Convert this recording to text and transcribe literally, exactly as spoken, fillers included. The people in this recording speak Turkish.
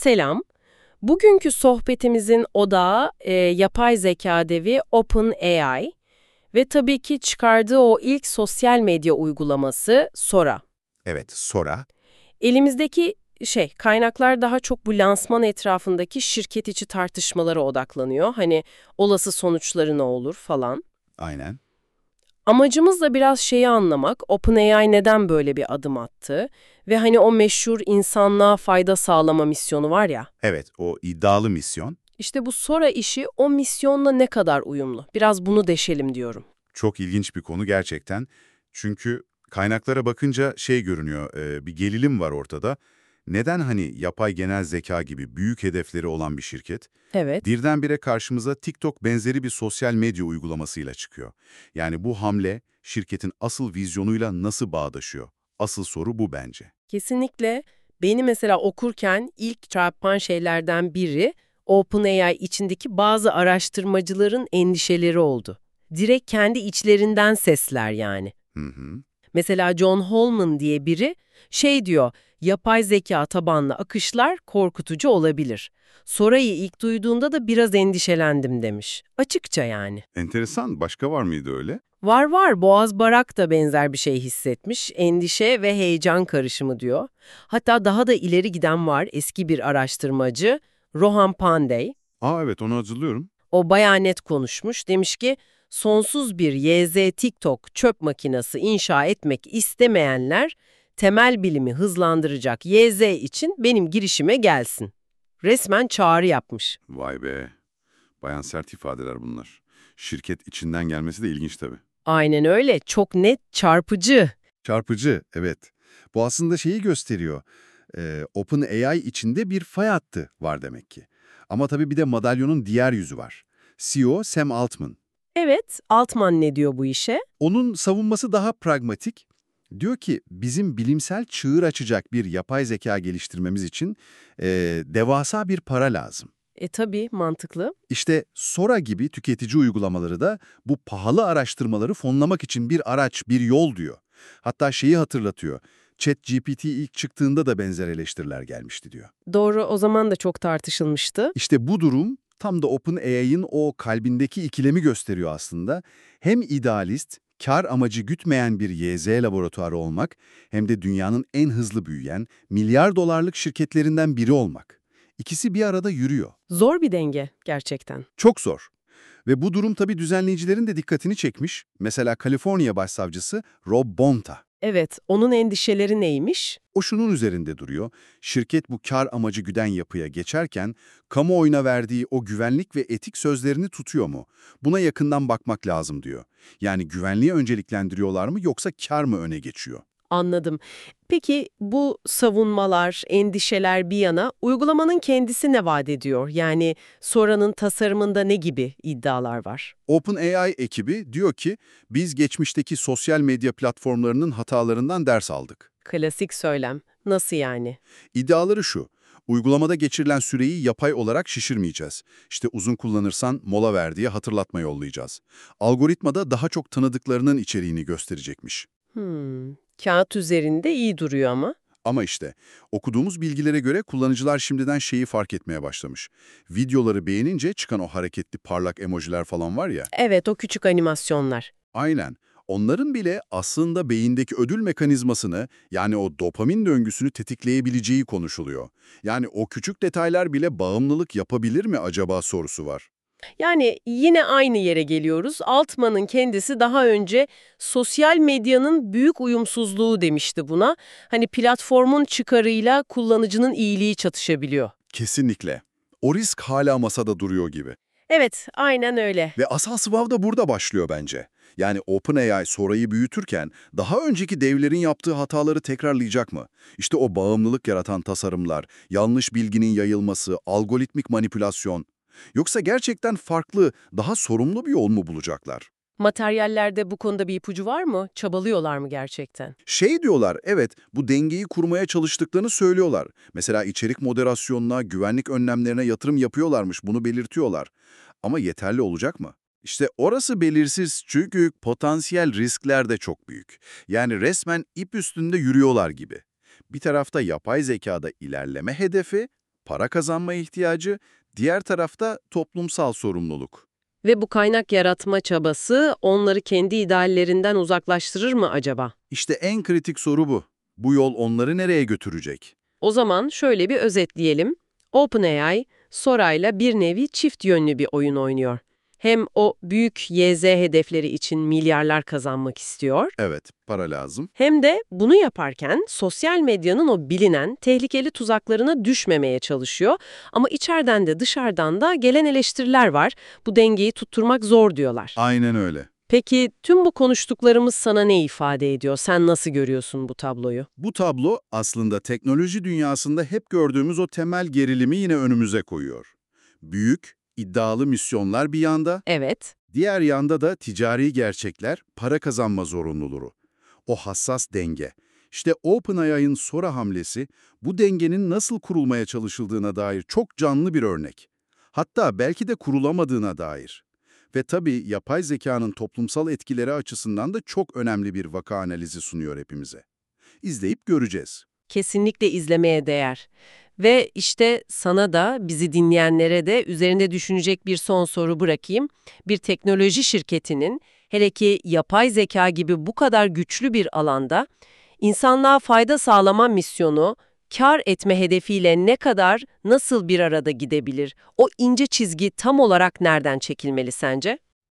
Selam. Bugünkü sohbetimizin odağı e, yapay zeka devi OpenAI ve tabii ki çıkardığı o ilk sosyal medya uygulaması Sora. Evet, Sora. Elimizdeki şey kaynaklar daha çok bu lansman etrafındaki şirket içi tartışmalara odaklanıyor. Hani olası sonuçları ne olur falan. Aynen. Amacımız da biraz şeyi anlamak, OpenAI neden böyle bir adım attı ve hani o meşhur insanlığa fayda sağlama misyonu var ya. Evet, o iddialı misyon. İşte bu Sora işi o misyonla ne kadar uyumlu? Biraz bunu deşelim diyorum. Çok ilginç bir konu gerçekten. Çünkü kaynaklara bakınca şey görünüyor, e, bir gerilim var ortada. Neden hani yapay genel zeka gibi büyük hedefleri olan bir şirket, Evet. birdenbire karşımıza TikTok benzeri bir sosyal medya uygulamasıyla çıkıyor? Yani bu hamle şirketin asıl vizyonuyla nasıl bağdaşıyor? Asıl soru bu bence. Kesinlikle beni mesela okurken ilk çarpan şeylerden biri OpenAI içindeki bazı araştırmacıların endişeleri oldu. Direkt kendi içlerinden sesler yani. Hı hı. Mesela John Holman diye biri şey diyor, yapay zeka tabanlı akışlar korkutucu olabilir. Sorayı ilk duyduğunda da biraz endişelendim demiş. Açıkça yani. Enteresan, başka var mıydı öyle? Var var, Boğaz Barak da benzer bir şey hissetmiş. Endişe ve heyecan karışımı diyor. Hatta daha da ileri giden var, eski bir araştırmacı Rohan Pandey. Aa evet, onu hatırlıyorum. O bayağı net konuşmuş. Demiş ki sonsuz bir Y Z TikTok çöp makinesi inşa etmek istemeyenler temel bilimi hızlandıracak Y Z için benim girişime gelsin. Resmen çağrı yapmış. Vay be. Bayan sert ifadeler bunlar. Şirket içinden gelmesi de ilginç tabii. Aynen öyle. Çok net, çarpıcı. Çarpıcı, evet. Bu aslında şeyi gösteriyor. Ee, OpenAI içinde bir fay hattı var demek ki. Ama tabii bir de madalyonun diğer yüzü var. C E O Sam Altman. Evet, Altman ne diyor bu işe? Onun savunması daha pragmatik. Diyor ki bizim bilimsel çığır açacak bir yapay zeka geliştirmemiz için ee, devasa bir para lazım. E tabii, mantıklı. İşte Sora gibi tüketici uygulamaları da bu pahalı araştırmaları fonlamak için bir araç, bir yol diyor. Hatta şeyi hatırlatıyor. ChatGPT ilk çıktığında da benzer eleştiriler gelmişti diyor. Doğru, o zaman da çok tartışılmıştı. İşte bu durum tam da OpenAI'ın o kalbindeki ikilemi gösteriyor aslında. Hem idealist, kar amacı gütmeyen bir Y Z laboratuvarı olmak, hem de dünyanın en hızlı büyüyen, milyar dolarlık şirketlerinden biri olmak. İkisi bir arada yürüyor. Zor bir denge gerçekten. Çok zor. Ve bu durum tabii düzenleyicilerin de dikkatini çekmiş. Mesela Kaliforniya Başsavcısı Rob Bonta. Evet, onun endişeleri neymiş? O şunun üzerinde duruyor. Şirket bu kar amacı güden yapıya geçerken kamuoyuna verdiği o güvenlik ve etik sözlerini tutuyor mu? Buna yakından bakmak lazım diyor. Yani güvenliği önceliklendiriyorlar mı yoksa kar mı öne geçiyor? Anladım. Peki bu savunmalar, endişeler bir yana uygulamanın kendisi ne vaat ediyor? Yani Sora'nın tasarımında ne gibi iddialar var? OpenAI ekibi diyor ki biz geçmişteki sosyal medya platformlarının hatalarından ders aldık. Klasik söylem. Nasıl yani? İddiaları şu, uygulamada geçirilen süreyi yapay olarak şişirmeyeceğiz. İşte uzun kullanırsan mola ver diye hatırlatma yollayacağız. Algoritmada daha çok tanıdıklarının içeriğini gösterecekmiş. Hmm, kağıt üzerinde iyi duruyor ama. Ama işte okuduğumuz bilgilere göre kullanıcılar şimdiden şeyi fark etmeye başlamış. Videoları beğenince çıkan o hareketli parlak emojiler falan var ya. Evet, o küçük animasyonlar. Aynen. Onların bile aslında beyindeki ödül mekanizmasını, yani o dopamin döngüsünü tetikleyebileceği konuşuluyor. Yani o küçük detaylar bile bağımlılık yapabilir mi acaba sorusu var. Yani yine aynı yere geliyoruz. Altman'ın kendisi daha önce sosyal medyanın büyük uyumsuzluğu demişti buna. Hani platformun çıkarıyla kullanıcının iyiliği çatışabiliyor. Kesinlikle. O risk hala masada duruyor gibi. Evet, aynen öyle. Ve asal sıvav da burada başlıyor bence. Yani OpenAI Sora'yı büyütürken daha önceki devlerin yaptığı hataları tekrarlayacak mı? İşte o bağımlılık yaratan tasarımlar, yanlış bilginin yayılması, algoritmik manipülasyon. Yoksa gerçekten farklı, daha sorumlu bir yol mu bulacaklar? Materyallerde bu konuda bir ipucu var mı? Çabalıyorlar mı gerçekten? Şey diyorlar, evet bu dengeyi kurmaya çalıştıklarını söylüyorlar. Mesela içerik moderasyonuna, güvenlik önlemlerine yatırım yapıyorlarmış, bunu belirtiyorlar. Ama yeterli olacak mı? İşte orası belirsiz çünkü potansiyel riskler de çok büyük. Yani resmen ip üstünde yürüyorlar gibi. Bir tarafta yapay zekada ilerleme hedefi, para kazanma ihtiyacı, diğer tarafta toplumsal sorumluluk. Ve bu kaynak yaratma çabası onları kendi ideallerinden uzaklaştırır mı acaba? İşte en kritik soru bu. Bu yol onları nereye götürecek? O zaman şöyle bir özetleyelim. OpenAI, Sora'yla bir nevi çift yönlü bir oyun oynuyor. Hem o büyük Y Z hedefleri için milyarlar kazanmak istiyor, Evet, para lazım. hem de bunu yaparken sosyal medyanın o bilinen tehlikeli tuzaklarına düşmemeye çalışıyor. Ama içeriden de dışarıdan da gelen eleştiriler var. Bu dengeyi tutturmak zor diyorlar. Aynen öyle. Peki tüm bu konuştuklarımız sana ne ifade ediyor? Sen nasıl görüyorsun bu tabloyu? Bu tablo aslında teknoloji dünyasında hep gördüğümüz o temel gerilimi yine önümüze koyuyor. Büyük, iddialı misyonlar bir yanda, Evet. diğer yanda da ticari gerçekler, para kazanma zorunluluğu. O hassas denge. İşte OpenAI'ın Sora hamlesi bu dengenin nasıl kurulmaya çalışıldığına dair çok canlı bir örnek. Hatta belki de kurulamadığına dair. Ve tabii yapay zekanın toplumsal etkileri açısından da çok önemli bir vaka analizi sunuyor hepimize. İzleyip göreceğiz. Kesinlikle izlemeye değer. Ve işte sana da, bizi dinleyenlere de üzerinde düşünecek bir son soru bırakayım. Bir teknoloji şirketinin, hele ki yapay zeka gibi bu kadar güçlü bir alanda, insanlığa fayda sağlama misyonu, kar etme hedefiyle ne kadar, nasıl bir arada gidebilir? O ince çizgi tam olarak nereden çekilmeli sence?